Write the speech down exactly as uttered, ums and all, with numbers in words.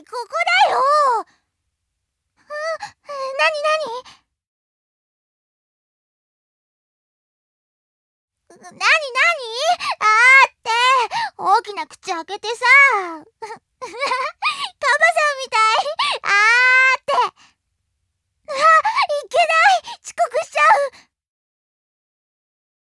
ここだよ。なになになになにあーって大きな口開けてさカバさ